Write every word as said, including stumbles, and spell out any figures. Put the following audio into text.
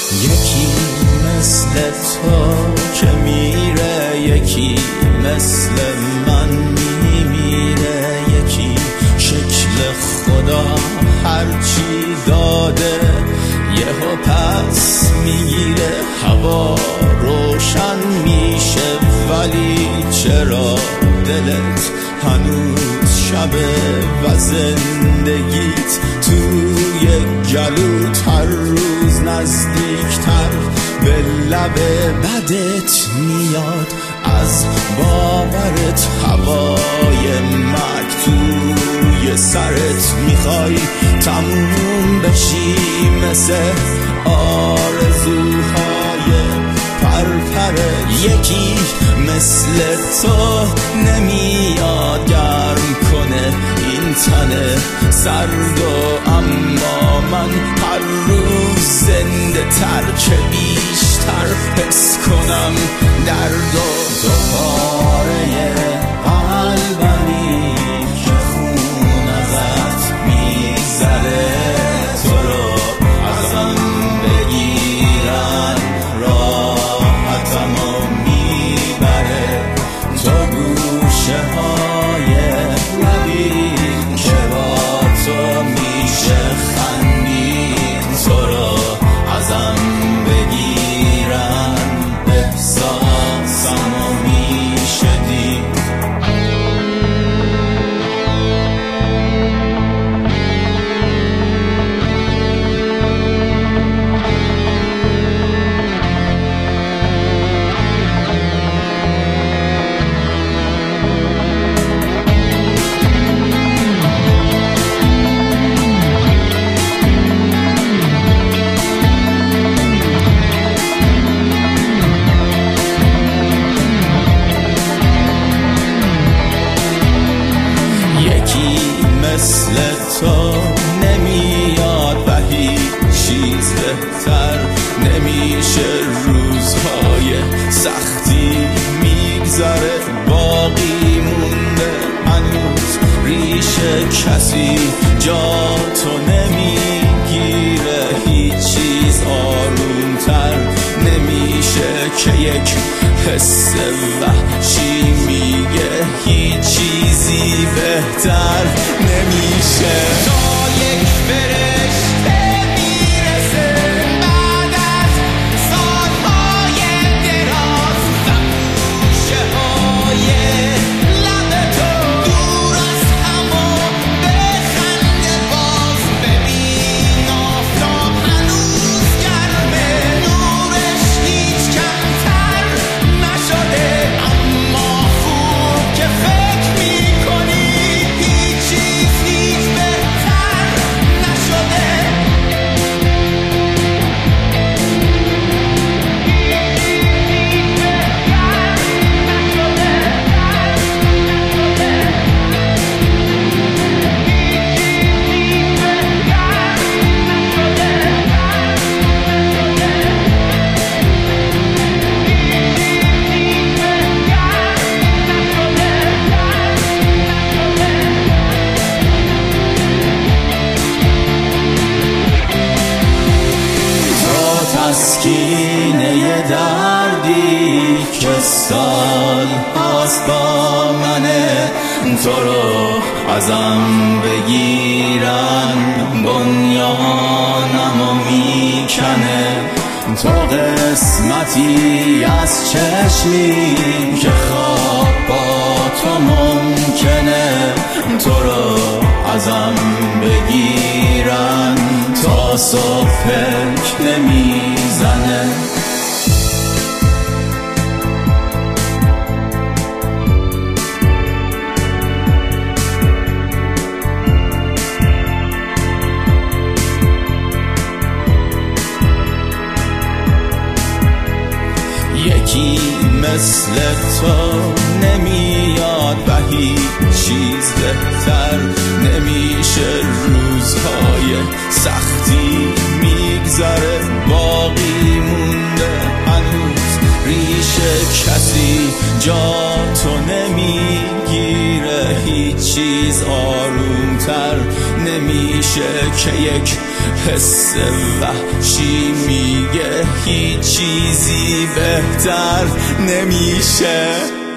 یکی مثل تو که میره، یکی مثل من میمیره، یکی شکل خدا هرچی داده یهو پس میگیره. هوا روشن میشه ولی چرا دلت هنوز شبه و زندگیت توی گلوت هر روز نزدیکتر به لب بدت میاد. از باورت هوای مرگ توی سرت میخوای تموم بشی مثل آرزوهای پرپره. یکی مثل تو نمیاد گرم کنه این تن سرد و اما من هر روز زنده تر که بیشتر حس کنم درد و دوباره قلبمی که خون ازت میگذره. تو رو ازم بگیرن راحتمو میبره. تو گوشه های لبی که با تو میشه خندید. تو رو ازم بگیرن احساسمو میشه دید. یکی مثل تو نمیاد و هیچ چیز بهتر نمیشه. روزهای سختی میگذره باقی مونده هنوز ریشه کسی جا تو نمیگیره. هیچ چیز آرومتر نمیشه که یک حس وحشی میگه هیچ چیزی بهتر نمیشه. تا یک فرشته میرسه بعد از سالهای دراز زموشه های لب تو دور از همو بخنده باز. ببین آفتاب هنوز گرمه نورش هیچ کمتر نشده. اما خوب که فکر میکنی هیچ چیز هیچ بهتر نشده. تسکینه دردی که سال هاست با منه. تو رو ازم بگیرن بنیانمو میکنه. تو قسمتی از چشمی که خواب با تو ممکنه. تو رو ازم بگیرن تا صبح فکر نمیزنه. یکی مثل تو نمیاد و هیچ چیز بهتر نمیشه. روزهای سختی میگذره باقی مونده هنوز ریشه کسی جا تو نمیگیره. هیچ چیز آرومتر نمیشه که یک حس وحشی میگه هیچ چیزی بهتر نمیشه.